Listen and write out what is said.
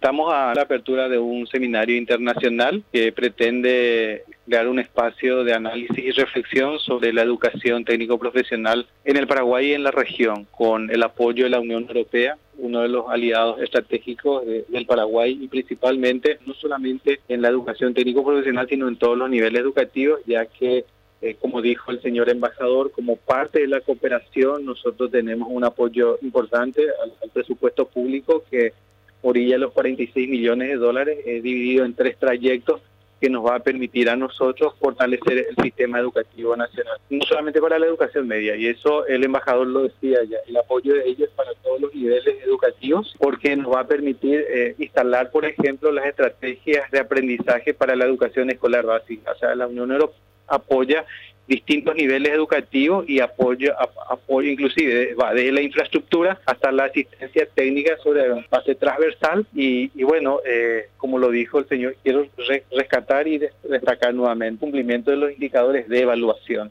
Estamos a la apertura de un seminario internacional que pretende crear un espacio de análisis y reflexión sobre la educación técnico-profesional en el Paraguay y en la región, con el apoyo de la Unión Europea, uno de los aliados estratégicos del Paraguay, y principalmente no solamente en la educación técnico-profesional, sino en todos los niveles educativos, ya que como dijo el señor embajador, como parte de la cooperación nosotros tenemos un apoyo importante al presupuesto público que orilla los 46 millones de dólares, dividido en 3 trayectos que nos va a permitir a nosotros fortalecer el sistema educativo nacional, no solamente para la educación media, y eso el embajador lo decía ya, el apoyo de ellos para todos los niveles educativos, porque nos va a permitir instalar, por ejemplo, las estrategias de aprendizaje para la educación escolar básica. O sea, la Unión Europea apoya distintos niveles educativos y apoyo inclusive va desde la infraestructura hasta la asistencia técnica sobre base transversal y bueno, como lo dijo el señor, quiero rescatar y destacar nuevamente el cumplimiento de los indicadores de evaluación.